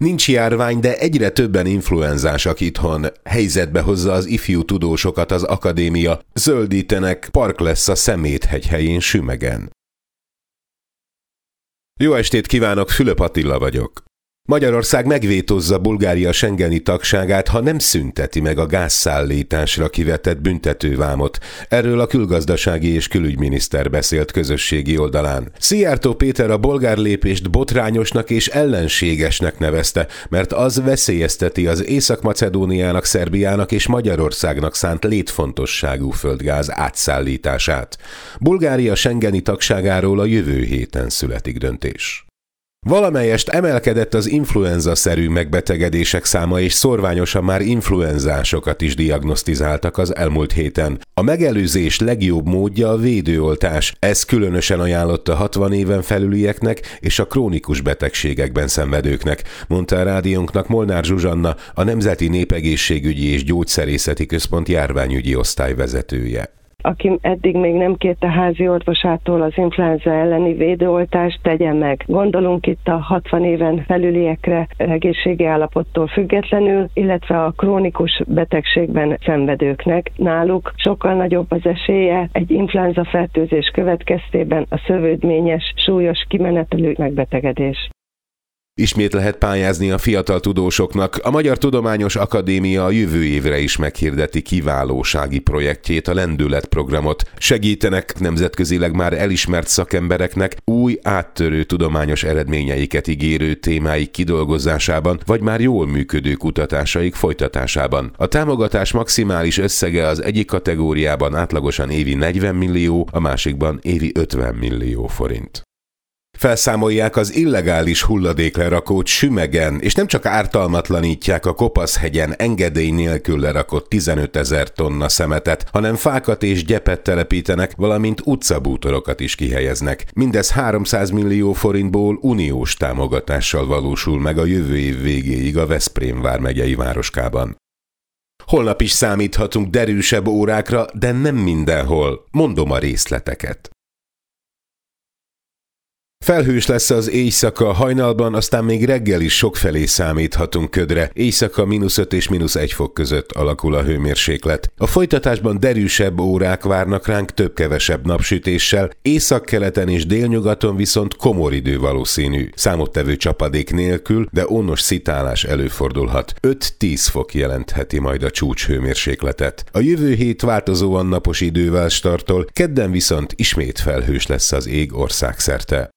Nincs járvány, de egyre többen influenzásak itthon. Helyzetbe hozza az ifjú tudósokat az akadémia. Zöldítenek, park lesz a Szeméthegy helyén Sümegen. Jó estét kívánok, Fülöp Attila vagyok. Magyarország megvétózza Bulgária schengeni tagságát, ha nem szünteti meg a gázszállításra kivetett büntetővámot. Erről a külgazdasági és külügyminiszter beszélt közösségi oldalán. Szijjártó Péter a bolgár lépést botrányosnak és ellenségesnek nevezte, mert az veszélyezteti az Észak-Macedóniának, Szerbiának és Magyarországnak szánt létfontosságú földgáz átszállítását. Bulgária schengeni tagságáról a jövő héten születik döntés. Valamelyest emelkedett az influenza-szerű megbetegedések száma, és szorványosan már influenzásokat is diagnosztizáltak az elmúlt héten. A megelőzés legjobb módja a védőoltás. Ez különösen ajánlott a 60 éven felülieknek és a krónikus betegségekben szenvedőknek, mondta a rádiónknak Molnár Zsuzsanna, a Nemzeti Népegészségügyi és Gyógyszerészeti Központ járványügyi osztályvezetője. Aki eddig még nem kérte házi orvosától az influenza elleni védőoltást, tegye meg. Gondolunk itt a 60 éven felüliekre egészségi állapottól függetlenül, illetve a krónikus betegségben szenvedőknek. Náluk sokkal nagyobb az esélye egy influenza fertőzés következtében a szövődményes, súlyos kimenetelű megbetegedés. Ismét lehet pályázni a fiatal tudósoknak. A Magyar Tudományos Akadémia a jövő évre is meghirdeti kiválósági projektjét, a Lendület programot. Segítenek nemzetközileg már elismert szakembereknek új, áttörő tudományos eredményeiket ígérő témáik kidolgozásában, vagy már jól működő kutatásaik folytatásában. A támogatás maximális összege az egyik kategóriában átlagosan évi 40 millió, a másikban évi 50 millió forint. Felszámolják az illegális hulladéklerakót Sümegen, és nem csak ártalmatlanítják a Kopaszhegyen engedély nélkül lerakott 15 000 tonna szemetet, hanem fákat és gyepet telepítenek, valamint utcabútorokat is kihelyeznek. Mindez 300 millió forintból uniós támogatással valósul meg a jövő év végéig a Veszprém vármegyei városkában. Holnap is számíthatunk derűsebb órákra, de nem mindenhol. Mondom a részleteket. Felhős lesz az éjszaka, hajnalban, aztán még reggel is sokfelé számíthatunk ködre. Éjszaka -5 és -1 fok között alakul a hőmérséklet. A folytatásban derűsebb órák várnak ránk több-kevesebb napsütéssel, északkeleten és délnyugaton viszont komor idő valószínű. Számottevő csapadék nélkül, de ónos szitálás előfordulhat. 5-10 fok jelentheti majd a csúcs hőmérsékletet. A jövő hét változóan napos idővel startol, kedden viszont ismét felhős lesz az ég országszerte.